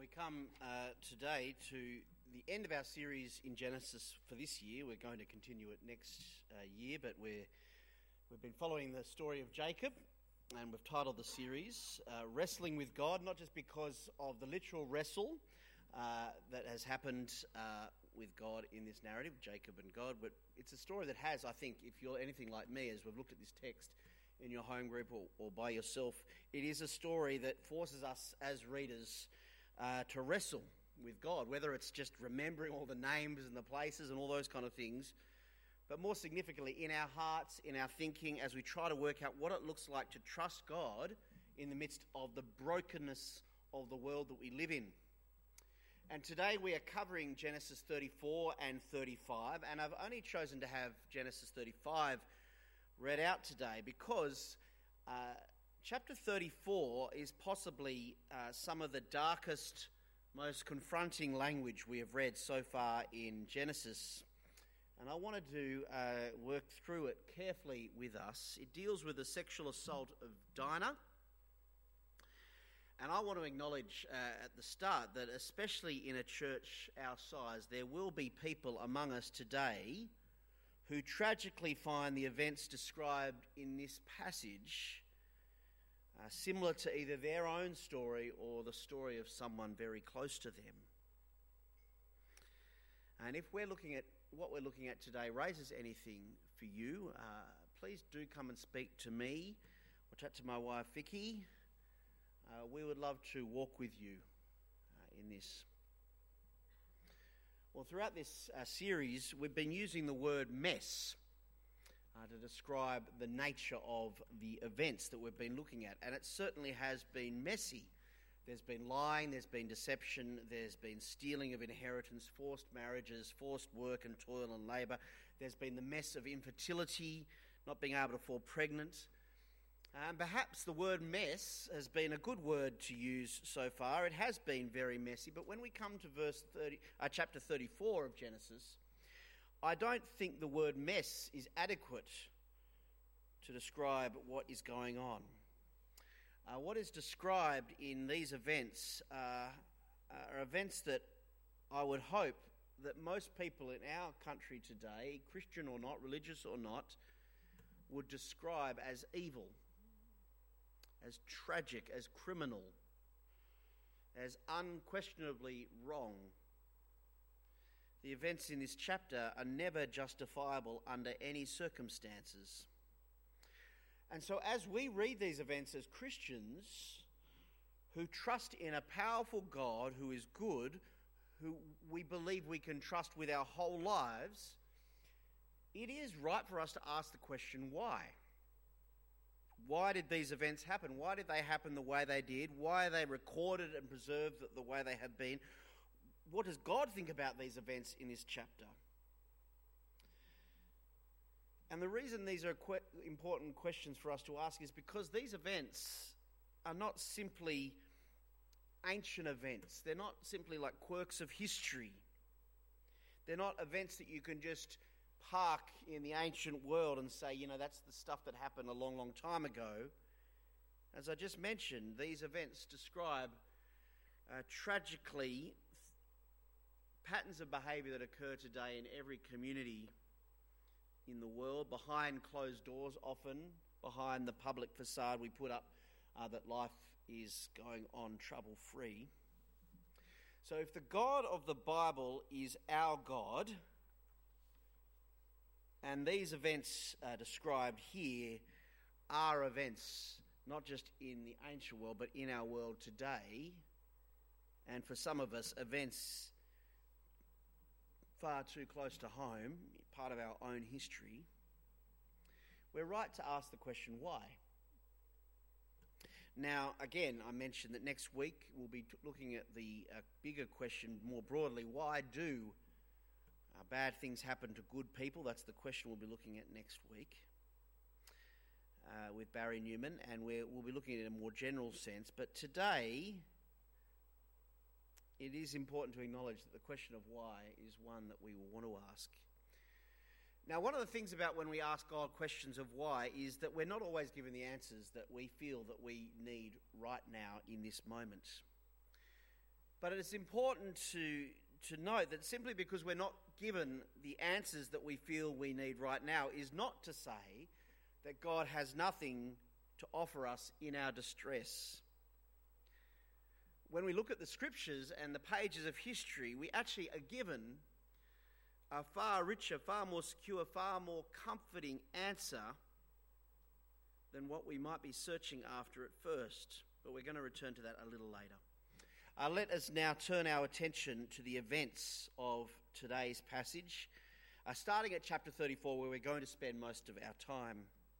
We come today to the end of our series in Genesis for this year. We're going to continue it next year, but we've been following the story of Jacob, and we've titled the series Wrestling with God, not just because of the literal wrestle that has happened with God in this narrative, Jacob and God, but it's a story that has, I think, if you're anything like me, as we've looked at this text in your home group or by yourself, it is a story that forces us as readers to wrestle with God, whether it's just remembering all the names and the places and all those kind of things, but more significantly in our hearts, in our thinking, as we try to work out what it looks like to trust God in the midst of the brokenness of the world that we live in. And today we are covering Genesis 34 and 35, and I've only chosen to have Genesis 35 read out today because chapter 34 is possibly some of the darkest, most confronting language we have read so far in Genesis. And I wanted to work through it carefully with us. It deals with the sexual assault of Dinah. And I want to acknowledge at the start that especially in a church our size, there will be people among us today who tragically find the events described in this passage similar to either their own story or the story of someone very close to them. And if we're looking at what we're looking at today raises anything for you, please do come and speak to me or chat to my wife Vicky. We would love to walk with you in this. Well, throughout this series, we've been using the word mess to describe the nature of the events that we've been looking at. And it certainly has been messy. There's been lying, there's been deception, there's been stealing of inheritance, forced marriages, forced work and toil and labour. There's been the mess of infertility, not being able to fall pregnant. Perhaps the word mess has been a good word to use so far. It has been very messy, but when we come to chapter 34 of Genesis, I don't think the word mess is adequate to describe what is going on. What is described in these events are events that I would hope that most people in our country today, Christian or not, religious or not, would describe as evil, as tragic, as criminal, as unquestionably wrong. The events in this chapter are never justifiable under any circumstances. And so as we read these events as Christians who trust in a powerful God who is good, who we believe we can trust with our whole lives, it is right for us to ask the question, why? Why did these events happen? Why did they happen the way they did? Why are they recorded and preserved the way they have been? What does God think about these events in this chapter? And the reason these are important questions for us to ask is because these events are not simply ancient events. They're not simply like quirks of history. They're not events that you can just park in the ancient world and say, that's the stuff that happened a long, long time ago. As I just mentioned, these events describe tragically patterns of behaviour that occur today in every community in the world, behind closed doors often, behind the public facade we put up that life is going on trouble-free. So if the God of the Bible is our God, and these events described here are events not just in the ancient world, but in our world today, and for some of us, events far too close to home, part of our own history, we're right to ask the question, why? Now, again, I mentioned that next week we'll be looking at the bigger question more broadly, why do bad things happen to good people? That's the question we'll be looking at next week with Barry Newman, and we'll be looking at it in a more general sense. But today, it is important to acknowledge that the question of why is one that we will want to ask. Now, one of the things about when we ask God questions of why is that we're not always given the answers that we feel that we need right now in this moment. But it is important to note that simply because we're not given the answers that we feel we need right now is not to say that God has nothing to offer us in our distress. When we look at the scriptures and the pages of history, we actually are given a far richer, far more secure, far more comforting answer than what we might be searching after at first. But we're going to return to that a little later. Let us now turn our attention to the events of today's passage, starting at chapter 34, where we're going to spend most of our time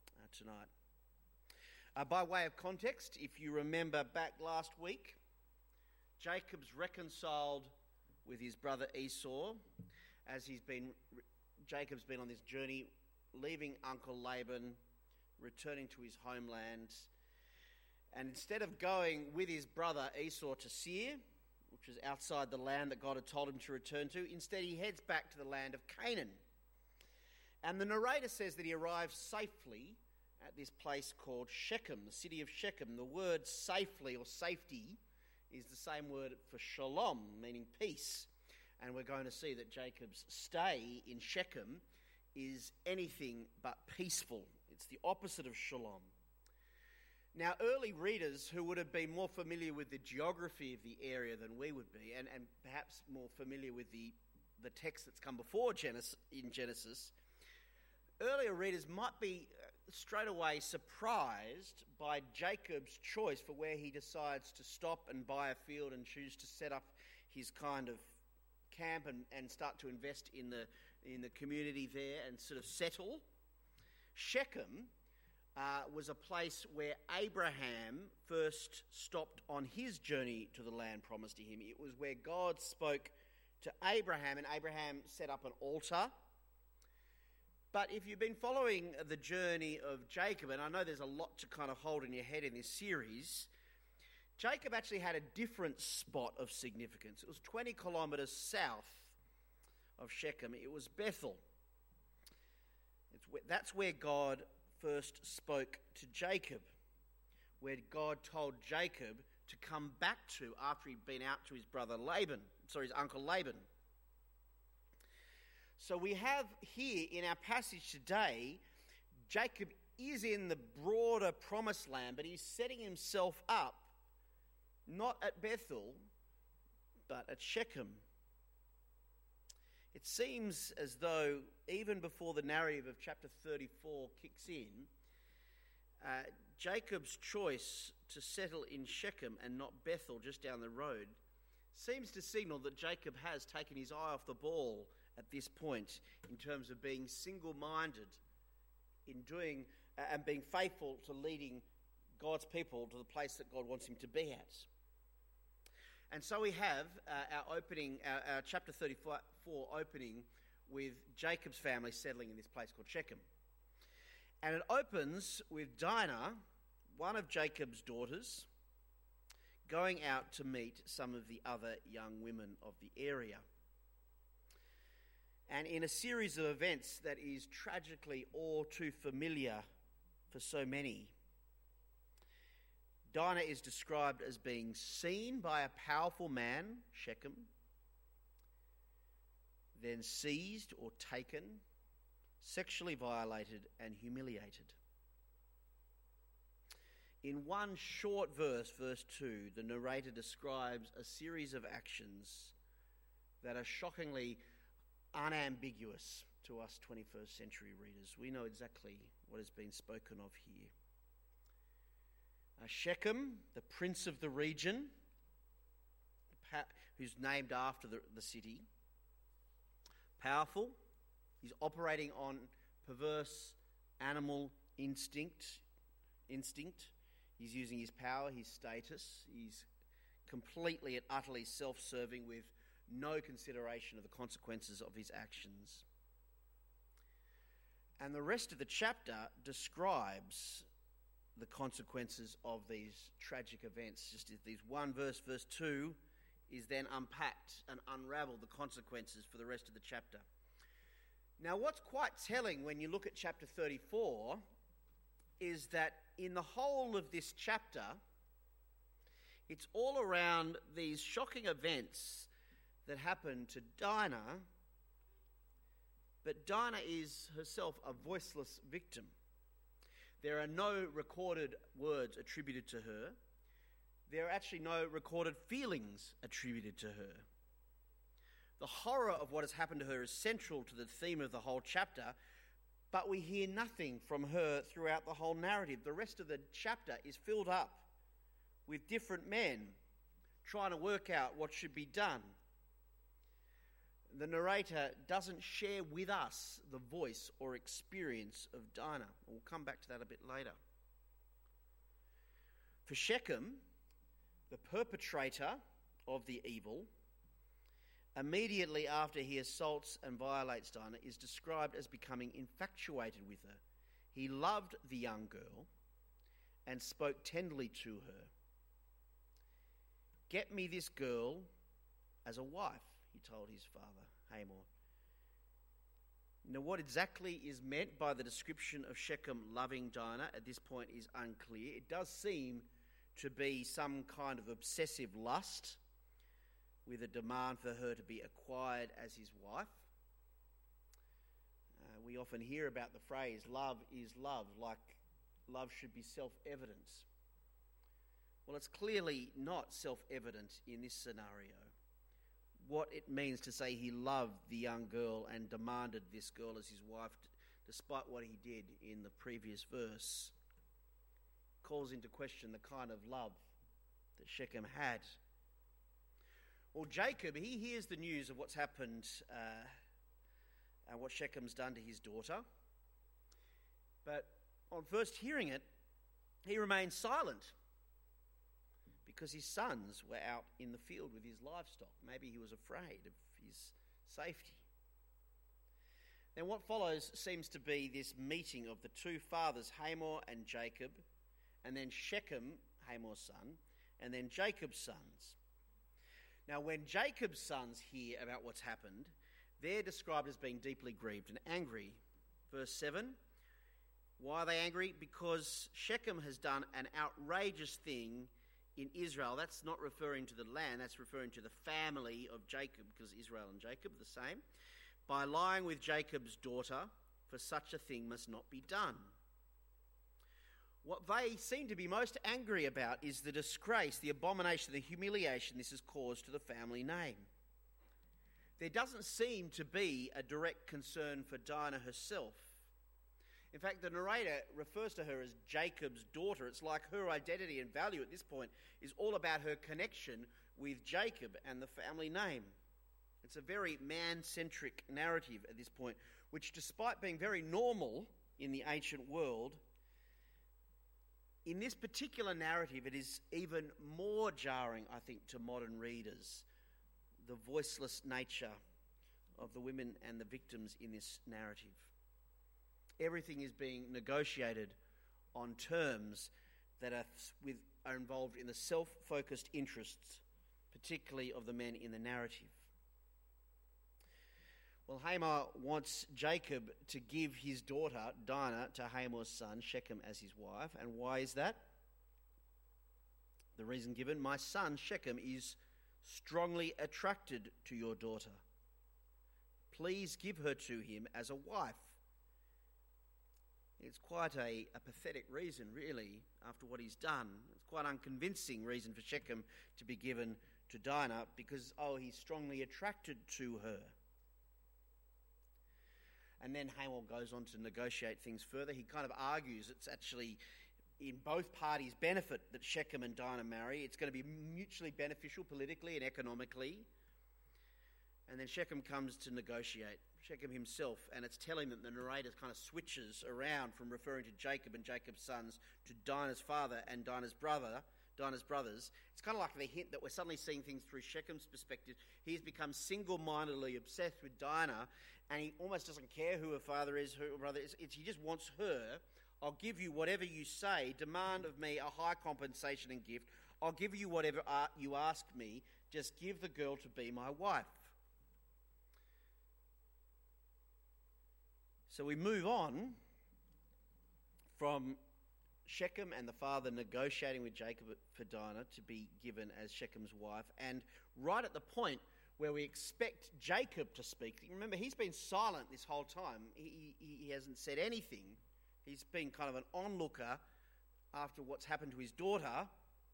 tonight. By way of context, if you remember back last week, Jacob's reconciled with his brother Esau as Jacob's been on this journey, leaving Uncle Laban, returning to his homeland. And instead of going with his brother Esau to Seir, which is outside the land that God had told him to return to, instead he heads back to the land of Canaan. And the narrator says that he arrives safely at this place called Shechem, the city of Shechem. The word safely or safety is the same word for shalom, meaning peace. And we're going to see that Jacob's stay in Shechem is anything but peaceful. It's the opposite of shalom. Now, early readers who would have been more familiar with the geography of the area than we would be, and perhaps more familiar with the text that's come before Genesis, earlier readers might be straight away surprised by Jacob's choice for where he decides to stop and buy a field and choose to set up his kind of camp and start to invest in the community there and sort of settle. Shechem was a place where Abraham first stopped on his journey to the land promised to him. It was where God spoke to Abraham, and Abraham set up an altar. But if you've been following the journey of Jacob, and I know there's a lot to kind of hold in your head in this series, Jacob actually had a different spot of significance. It was 20 kilometres south of Shechem. It was Bethel. That's where God first spoke to Jacob, where God told Jacob to come back to after he'd been out to his his uncle Laban. So we have here in our passage today, Jacob is in the broader promised land, but he's setting himself up not at Bethel, but at Shechem. It seems as though even before the narrative of chapter 34 kicks in, Jacob's choice to settle in Shechem and not Bethel just down the road seems to signal that Jacob has taken his eye off the ball at this point in terms of being single-minded in doing and being faithful to leading God's people to the place that God wants him to be at. And so we have our chapter 34 opening with Jacob's family settling in this place called Shechem. And it opens with Dinah, one of Jacob's daughters, going out to meet some of the other young women of the area. And in a series of events that is tragically all too familiar for so many, Dinah is described as being seen by a powerful man, Shechem, then seized or taken, sexually violated and humiliated. In one short verse, verse 2, the narrator describes a series of actions that are shockingly unambiguous to us 21st century readers. We know exactly what has been spoken of here. Shechem, the prince of the region, who's named after the city, powerful, he's operating on perverse animal instinct. He's using his power, his status. He's completely and utterly self-serving with no consideration of the consequences of his actions. And the rest of the chapter describes the consequences of these tragic events. Just these one verse, verse 2, is then unpacked and unravelled the consequences for the rest of the chapter. Now, what's quite telling when you look at chapter 34 is that in the whole of this chapter, It's all around these shocking events that happen to Dinah, but Dinah is herself a voiceless victim. There are no recorded words attributed to her. There are actually no recorded feelings attributed to her. The horror of what has happened to her is central to the theme of the whole chapter, but we hear nothing from her throughout the whole narrative. The rest of the chapter is filled up with different men trying to work out what should be done. The narrator doesn't share with us the voice or experience of Dinah. We'll come back to that a bit later. For Shechem, the perpetrator of the evil, immediately after he assaults and violates Dinah, is described as becoming infatuated with her. He loved the young girl and spoke tenderly to her. "Get me this girl as a wife," he told his father, Hamor. Now, what exactly is meant by the description of Shechem loving Dinah at this point is unclear. It does seem to be some kind of obsessive lust with a demand for her to be acquired as his wife. We often hear about the phrase, love is love, like love should be self-evident. Well, it's clearly not self-evident in this scenario. What it means to say he loved the young girl and demanded this girl as his wife, despite what he did in the previous verse, calls into question the kind of love that Shechem had. Well, Jacob, he hears the news of what's happened and what Shechem's done to his daughter. But on first hearing it, he remains silent because his sons were out in the field with his livestock. Maybe he was afraid of his safety. Then what follows seems to be this meeting of the two fathers, Hamor and Jacob, and then Shechem, Hamor's son, and then Jacob's sons. Now, when Jacob's sons hear about what's happened, they're described as being deeply grieved and angry. Verse 7, why are they angry? Because Shechem has done an outrageous thing in Israel. That's not referring to the land, that's referring to the family of Jacob, because Israel and Jacob are the same. By lying with Jacob's daughter, for such a thing must not be done. What they seem to be most angry about is the disgrace, the abomination, the humiliation this has caused to the family name. There doesn't seem to be a direct concern for Dinah herself. In fact, the narrator refers to her as Jacob's daughter. It's like her identity and value at this point is all about her connection with Jacob and the family name. It's a very man-centric narrative at this point, which, despite being very normal in the ancient world, in this particular narrative, it is even more jarring, I think, to modern readers, the voiceless nature of the women and the victims in this narrative. Everything is being negotiated on terms that are involved in the self-focused interests, particularly of the men in the narrative. Well, Hamor wants Jacob to give his daughter, Dinah, to Hamor's son, Shechem, as his wife. And why is that? The reason given, my son, Shechem, is strongly attracted to your daughter. Please give her to him as a wife. It's quite a pathetic reason, really, after what he's done. It's quite an unconvincing reason for Shechem to be given to Dinah because, he's strongly attracted to her. And then Hamor goes on to negotiate things further. He kind of argues it's actually in both parties' benefit that Shechem and Dinah marry. It's going to be mutually beneficial politically and economically. And then Shechem comes to negotiate, Shechem himself, and it's telling that the narrator kind of switches around from referring to Jacob and Jacob's sons to Dinah's father and Dinah's brothers. It's kind of like the hint that we're suddenly seeing things through Shechem's perspective. He's become single-mindedly obsessed with Dinah, and he almost doesn't care who her father is, who her brother is. He just wants her. I'll give you whatever you say. Demand of me a high compensation and gift. I'll give you whatever you ask me. Just give the girl to be my wife. So we move on from Shechem and the father negotiating with Jacob for Dinah to be given as Shechem's wife, and right at the point where we expect Jacob to speak. Remember, he's been silent this whole time. He hasn't said anything. He's been kind of an onlooker after what's happened to his daughter.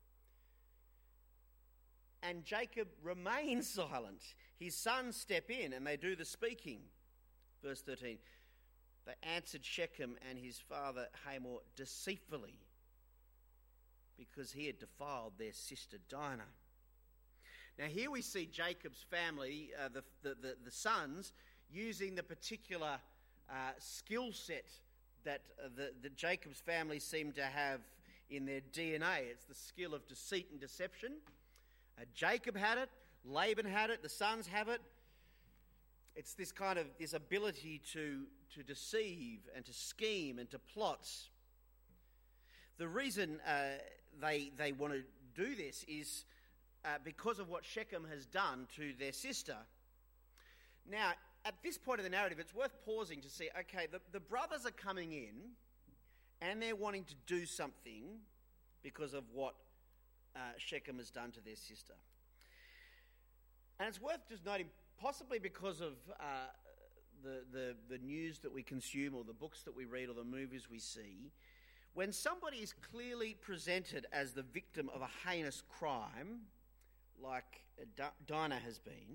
And Jacob remains silent. His sons step in and they do the speaking. Verse 13. They answered Shechem and his father Hamor deceitfully because he had defiled their sister Dinah. Now here we see Jacob's family, the sons, using the particular skill set that the Jacob's family seem to have in their DNA. It's the skill of deceit and deception. Jacob had it, Laban had it, the sons have it. It's this kind of this ability to deceive and to scheme and to plot. The reason they want to do this is because of what Shechem has done to their sister. Now, at this point of the narrative, it's worth pausing to see, okay, the brothers are coming in and they're wanting to do something because of what Shechem has done to their sister. And it's worth just noting, possibly because of the news that we consume or the books that we read or the movies we see, when somebody is clearly presented as the victim of a heinous crime, like Dinah has been,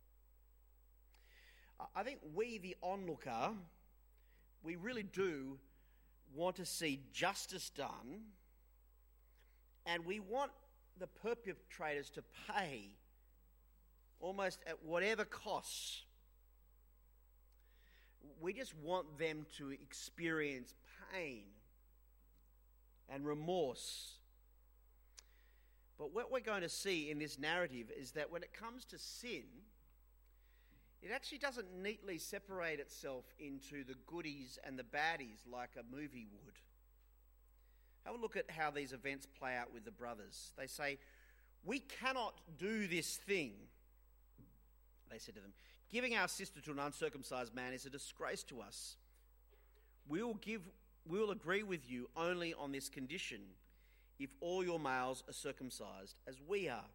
I think we, the onlooker, we really do want to see justice done, and we want the perpetrators to pay almost at whatever costs. We just want them to experience pain and remorse. But what we're going to see in this narrative is that when it comes to sin, it actually doesn't neatly separate itself into the goodies and the baddies like a movie would. Have a look at how these events play out with the brothers. They say, "We cannot do this thing," they said to them. "Giving our sister to an uncircumcised man is a disgrace to us. We will agree with you only on this condition, if all your males are circumcised as we are."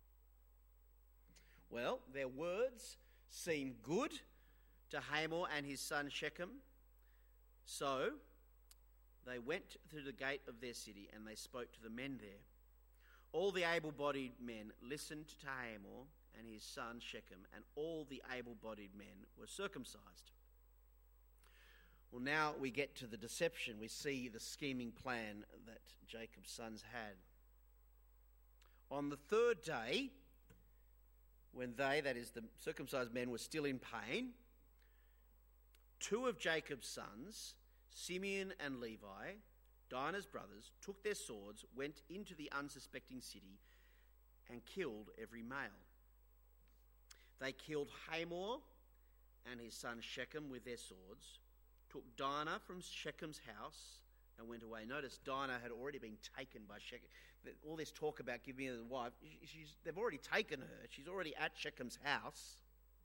Well, their words seem good to Hamor and his son Shechem. So they went through the gate of their city and they spoke to the men there. All the able-bodied men listened to Hamor and his son Shechem, and all the able-bodied men were circumcised. Well, now we get to the deception. We see the scheming plan that Jacob's sons had. On the third day, when they, that is the circumcised men, were still in pain, two of Jacob's sons, Simeon and Levi, Dinah's brothers, took their swords, went into the unsuspecting city, and killed every male. They killed Hamor and his son Shechem with their swords, took Dinah from Shechem's house, and went away. Notice Dinah had already been taken by Shechem. All this talk about giving her the wife, they've already taken her. She's already at Shechem's house.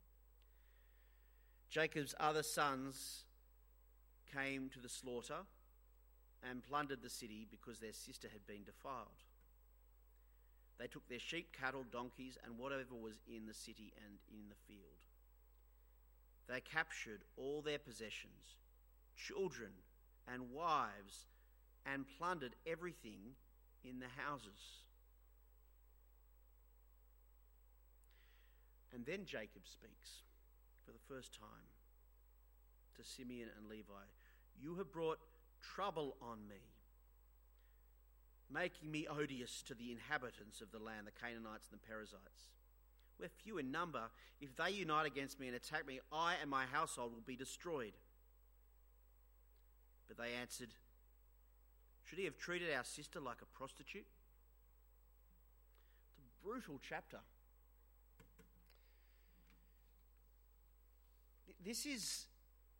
Jacob's other sons came to the slaughter and plundered the city because their sister had been defiled. They took their sheep, cattle, donkeys, and whatever was in the city and in the field. They captured all their possessions, children and wives, and plundered everything in the houses. And then Jacob speaks for the first time to Simeon and Levi. "You have brought trouble on me, making me odious to the inhabitants of the land, the Canaanites and the Perizzites. We're few in number. If they unite against me and attack me, I and my household will be destroyed." But they answered, "Should he have treated our sister like a prostitute?" It's a brutal chapter. This is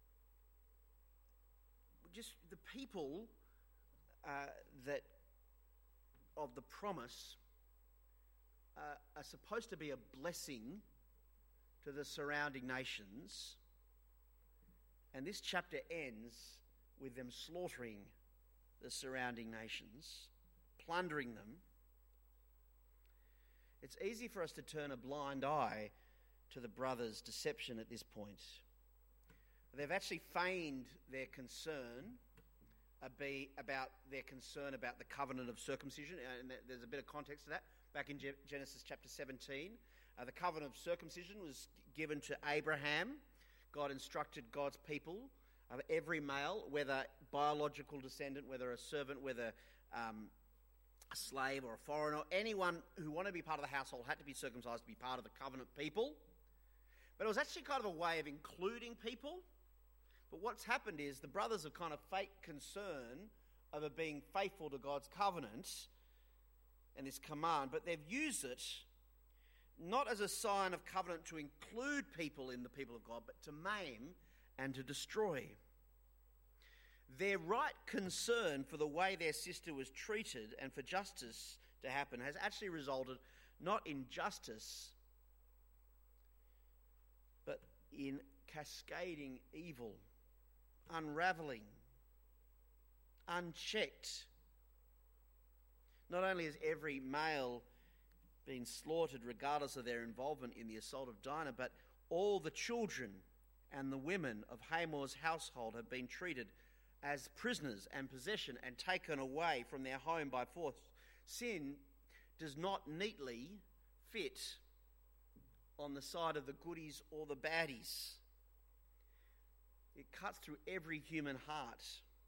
just the people that of the promise are supposed to be a blessing to the surrounding nations, and this chapter ends with them slaughtering the surrounding nations, plundering them, it's easy for us to turn a blind eye to the brothers' deception at this point. They've actually feigned their concern about the covenant of circumcision, and there's a bit of context to that. Back in Genesis chapter 17, the covenant of circumcision was given to Abraham. God instructed God's people, every male, whether biological descendant, whether a servant, whether a slave or a foreigner, anyone who wanted to be part of the household had to be circumcised to be part of the covenant people. But it was actually kind of a way of including people. But what's happened is the brothers have kind of fake concern over being faithful to God's covenant and this command, but they've used it not as a sign of covenant to include people in the people of God, but to maim and to destroy. Their right concern for the way their sister was treated and for justice to happen has actually resulted not in justice, but in cascading evil, unravelling, unchecked. Not only has every male been slaughtered regardless of their involvement in the assault of Dinah, but all the children and the women of Hamor's household have been treated as prisoners and possession and taken away from their home by force. Sin does not neatly fit on the side of the goodies or the baddies. It cuts through every human heart.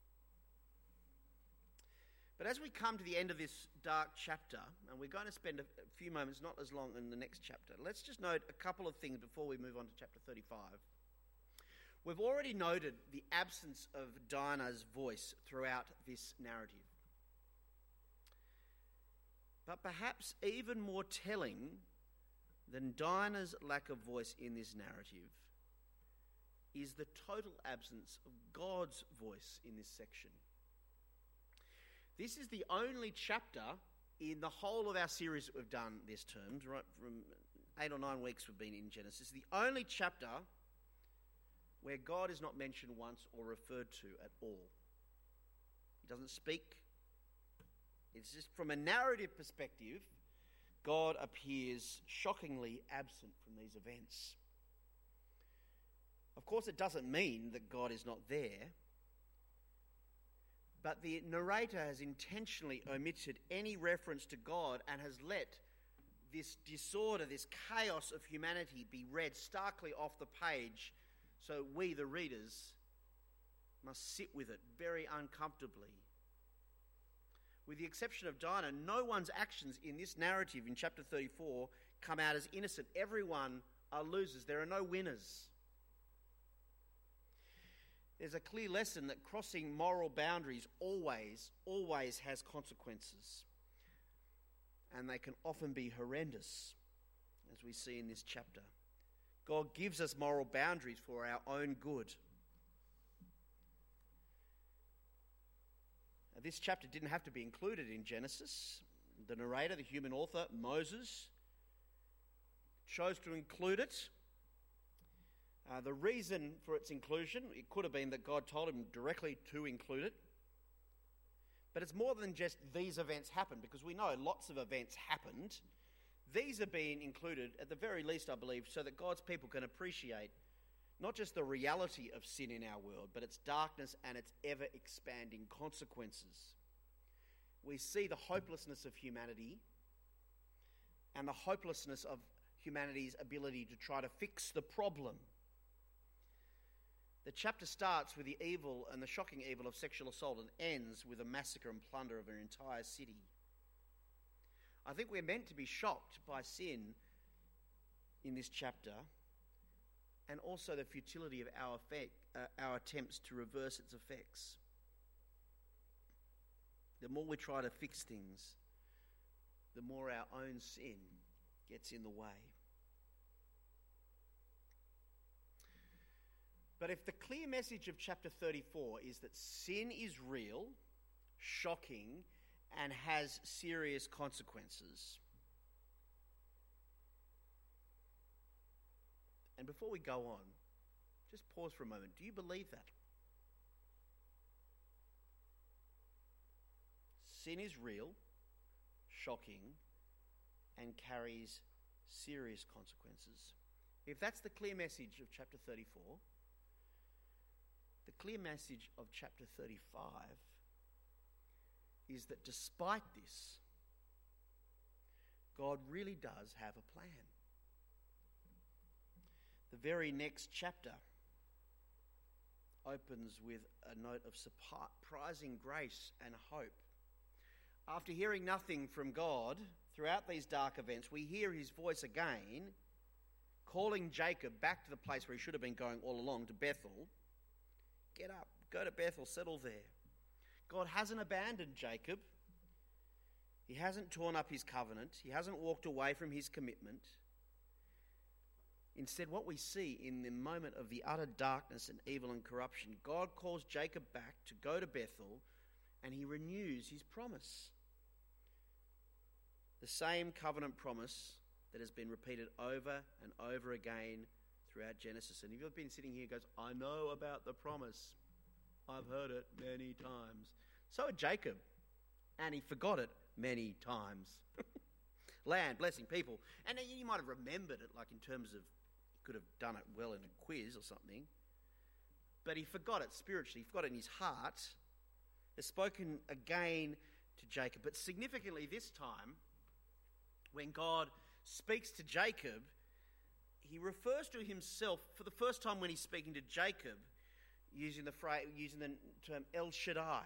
But as we come to the end of this dark chapter, and we're going to spend a few moments, not as long in the next chapter, let's just note a couple of things before we move on to chapter 35. We've already noted the absence of Dinah's voice throughout this narrative. But perhaps even more telling than Dinah's lack of voice in this narrative is the total absence of God's voice in this section. This is the only chapter in the whole of our series that we've done this term, right from 8 or 9 weeks we've been in Genesis, the only chapter where God is not mentioned once or referred to at all. He doesn't speak. It's just from a narrative perspective, God appears shockingly absent from these events. Of course, it doesn't mean that God is not there, but the narrator has intentionally omitted any reference to God and has let this disorder, this chaos of humanity be read starkly off the page, so we, the readers, must sit with it very uncomfortably. With the exception of Dinah, no one's actions in this narrative in chapter 34 come out as innocent. Everyone are losers. There are no winners. There's a clear lesson that crossing moral boundaries always has consequences. And they can often be horrendous, as we see in this chapter. God gives us moral boundaries for our own good. Now, this chapter didn't have to be included in Genesis. The narrator, the human author, Moses, chose to include it. The reason for its inclusion, it could have been that God told him directly to include it. But it's more than just these events happened, because we know lots of events happened. These are being included, at the very least, I believe, so that God's people can appreciate not just the reality of sin in our world, but its darkness and its ever-expanding consequences. We see the hopelessness of humanity and the hopelessness of humanity's ability to try to fix the problem. The chapter starts with the evil and the shocking evil of sexual assault and ends with a massacre and plunder of an entire city. I think we're meant to be shocked by sin in this chapter, and also the futility of our attempts to reverse its effects. The more we try to fix things, the more our own sin gets in the way. But if the clear message of chapter 34 is that sin is real, shocking, and has serious consequences, and before we go on, just pause for a moment. Do you believe that? Sin is real, shocking, and carries serious consequences. If that's the clear message of chapter 34, the clear message of chapter 35 is that despite this, God really does have a plan. The very next chapter opens with a note of surprising grace and hope. After hearing nothing from God throughout these dark events, we hear his voice again, calling Jacob back to the place where he should have been going all along, to Bethel. Get up, go to Bethel, settle there. God hasn't abandoned Jacob. He hasn't torn up his covenant. He hasn't walked away from his commitment. Instead, what we see in the moment of the utter darkness and evil and corruption, God calls Jacob back to go to Bethel, and he renews his promise. The same covenant promise that has been repeated over and over again throughout Genesis. And if you've been sitting here and goes, I know about the promise. I've heard it many times. So had Jacob, and he forgot it many times. Land, blessing, people. And you might have remembered it, like in terms of, he could have done it well in a quiz or something. But he forgot it spiritually. He forgot it in his heart. It's spoken again to Jacob. But significantly this time, when God speaks to Jacob, he refers to himself for the first time when he's speaking to Jacob, using the term El Shaddai,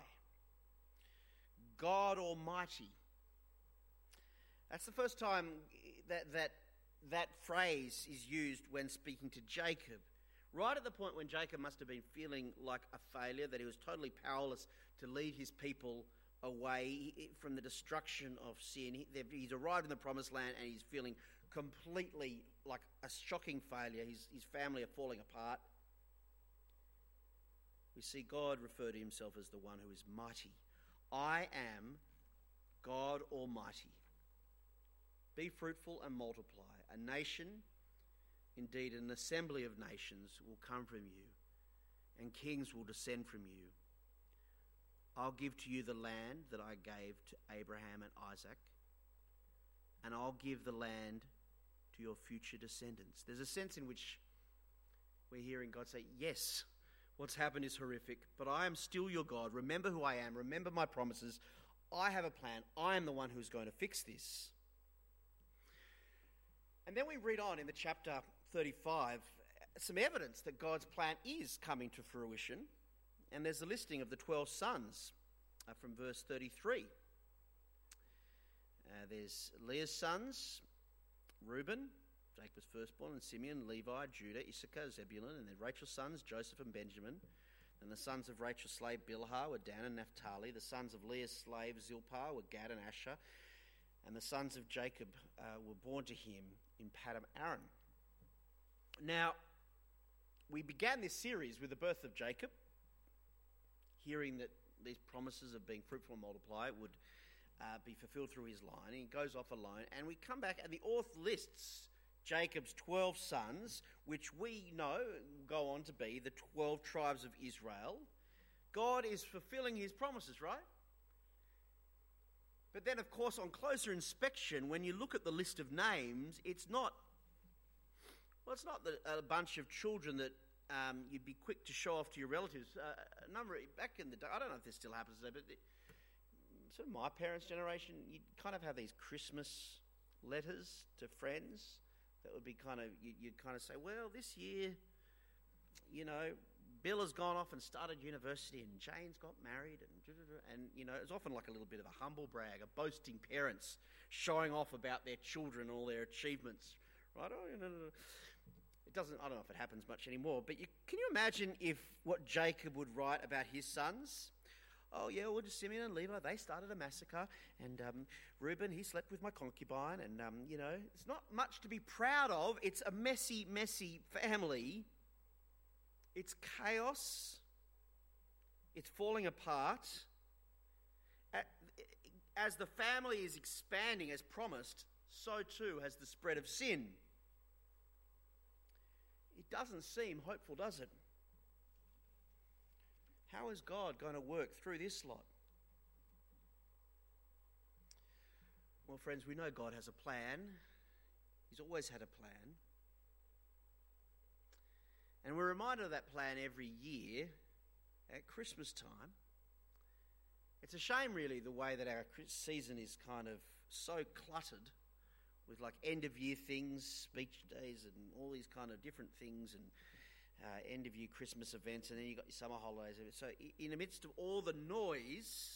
God Almighty. That's the first time that phrase is used when speaking to Jacob. Right at the point when Jacob must have been feeling like a failure, that he was totally powerless to lead his people away from the destruction of sin. He's arrived in the promised land and he's feeling completely like a shocking failure. His family are falling apart. We see God refer to himself as the one who is mighty. I am God Almighty. Be fruitful and multiply. A nation, indeed an assembly of nations, will come from you, and kings will descend from you. I'll give to you the land that I gave to Abraham and Isaac, and I'll give the land to your future descendants. There's a sense in which we're hearing God say, yes, what's happened is horrific, but I am still your God. Remember who I am. Remember my promises. I have a plan. I am the one who's going to fix this. And then we read on in the chapter 35 some evidence that God's plan is coming to fruition. And there's a listing of the 12 sons from verse 33. There's Leah's sons, Reuben, Jacob's firstborn, and Simeon, Levi, Judah, Issachar, Zebulun, and then Rachel's sons, Joseph and Benjamin. And the sons of Rachel's slave Bilhah were Dan and Naphtali. The sons of Leah's slave Zilpah were Gad and Asher. And the sons of Jacob were born to him in Paddan Aram. Now, we began this series with the birth of Jacob, hearing that these promises of being fruitful and multiply would be fulfilled through his line. And he goes off alone. And we come back and the author lists Jacob's 12 sons, which we know go on to be the 12 tribes of Israel. God is fulfilling his promises, right? But then, of course, on closer inspection, when you look at the list of names, it's not a bunch of children that you'd be quick to show off to your relatives. Back in the day, I don't know if this still happens today, but sort of my parents' generation, you'd kind of have these Christmas letters to friends that would be you'd kind of say, well, this year, Bill has gone off and started university and Jane's got married and it's often like a little bit of a humble brag, a boasting parents showing off about their children, all their achievements, right? It doesn't, I don't know if it happens much anymore, but can you imagine if what Jacob would write about his sons? Oh yeah, well, Simeon and Levi, they started a massacre, and Reuben, he slept with my concubine, and it's not much to be proud of. It's a messy, messy family. It's chaos. It's falling apart. As the family is expanding as promised, so too has the spread of sin. It doesn't seem hopeful, does it? How is God going to work through this lot? Well, friends, we know God has a plan. He's always had a plan. And we're reminded of that plan every year at Christmas time. It's a shame, really, the way that our season is kind of so cluttered with like end-of-year things, speech days and all these kind of different things, and end-of-year Christmas events, and then you've got your summer holidays. So in the midst of all the noise,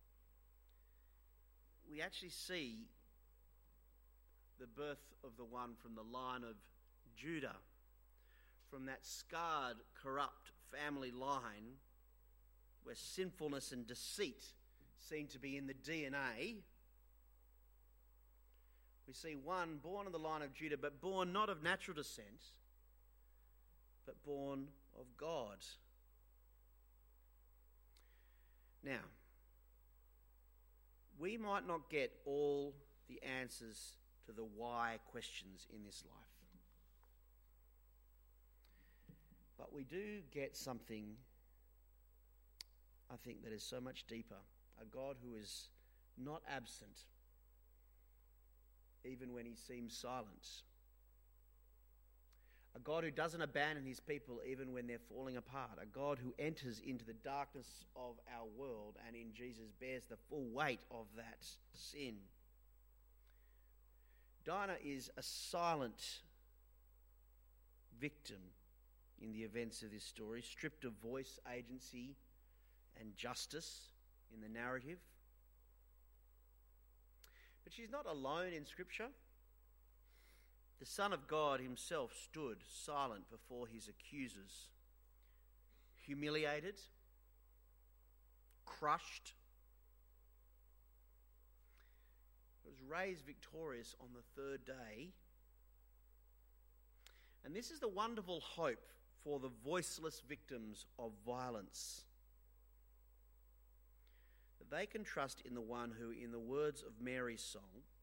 we actually see the birth of the one from the line of Judah, from that scarred, corrupt family line where sinfulness and deceit seem to be in the DNA. We see one born of the line of Judah, but born not of natural descent, but born of God. Now, we might not get all the answers to the why questions in this life, but we do get something, I think, that is so much deeper. A God who is not absent, even when he seems silent. A God who doesn't abandon his people even when they're falling apart. A God who enters into the darkness of our world and in Jesus bears the full weight of that sin. Dinah is a silent victim in the events of this story, stripped of voice, agency, and justice in the narrative. But she's not alone in Scripture. The Son of God himself stood silent before his accusers, humiliated, crushed. He was raised victorious on the third day. And this is the wonderful hope for the voiceless victims of violence. That they can trust in the one who, in the words of Mary's song,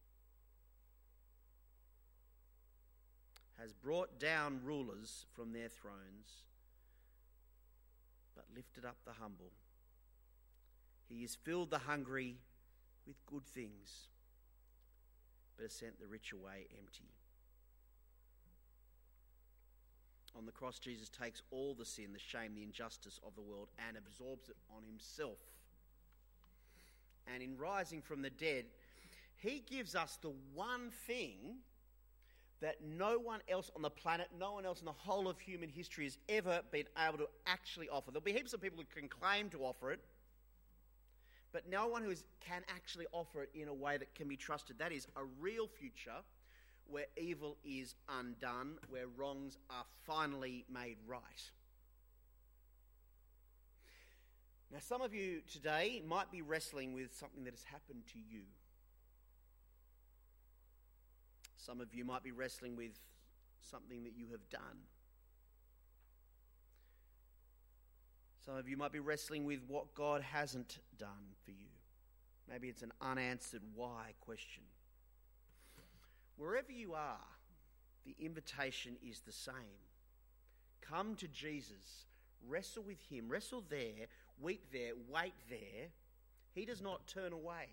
has brought down rulers from their thrones, but lifted up the humble. He has filled the hungry with good things, but has sent the rich away empty. On the cross, Jesus takes all the sin, the shame, the injustice of the world and absorbs it on himself. And in rising from the dead, he gives us the one thing that no one else on the planet, no one else in the whole of human history has ever been able to actually offer. There'll be heaps of people who can claim to offer it, but no one who can actually offer it in a way that can be trusted. That is a real future where evil is undone, where wrongs are finally made right. Now, some of you today might be wrestling with something that has happened to you. Some of you might be wrestling with something that you have done. Some of you might be wrestling with what God hasn't done for you. Maybe it's an unanswered why question. Wherever you are, the invitation is the same. Come to Jesus. Wrestle with him. Wrestle there. Weep there. Wait there. He does not turn away.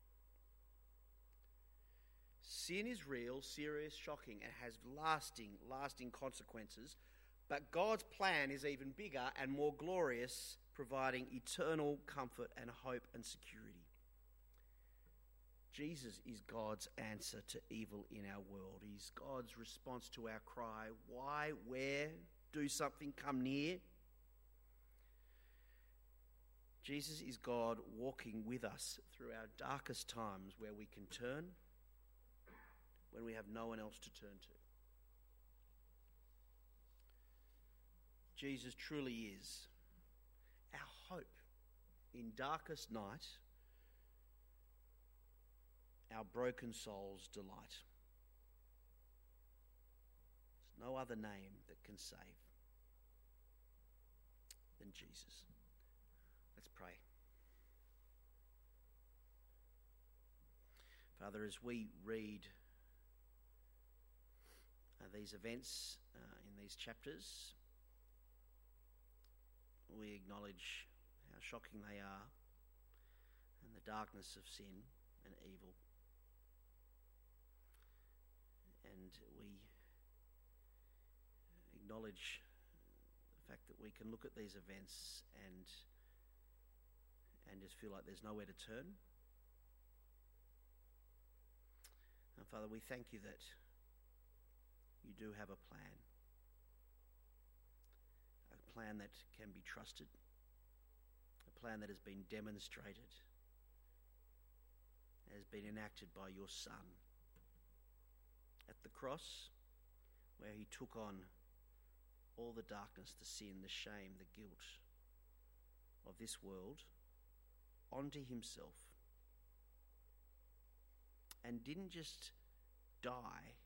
Sin is real, serious, shocking, and has lasting consequences. But God's plan is even bigger and more glorious, providing eternal comfort and hope and security. Jesus is God's answer to evil in our world. He's God's response to our cry, why, where, do something, come near. Jesus is God walking with us through our darkest times where we can turn when we have no one else to turn to. Jesus truly is our hope in darkest night, our broken soul's delight. There's no other name that can save than Jesus. Let's pray. Father, as we read these events in these chapters, we acknowledge how shocking they are and the darkness of sin and evil. and we acknowledge the fact that we can look at these events and just feel like there's nowhere to turn. And Father, we thank you that you do have a plan that can be trusted, a plan that has been demonstrated, has been enacted by your Son at the cross, where he took on all the darkness, the sin, the shame, the guilt of this world onto himself, and didn't just die,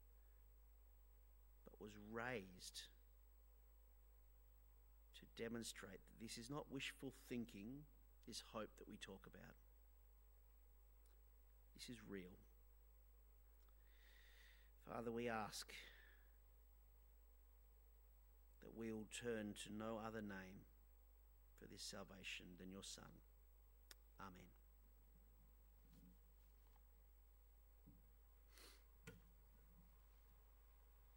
but was raised to demonstrate that this is not wishful thinking, this hope that we talk about. This is real. Father, we ask that we will turn to no other name for this salvation than your Son. Amen.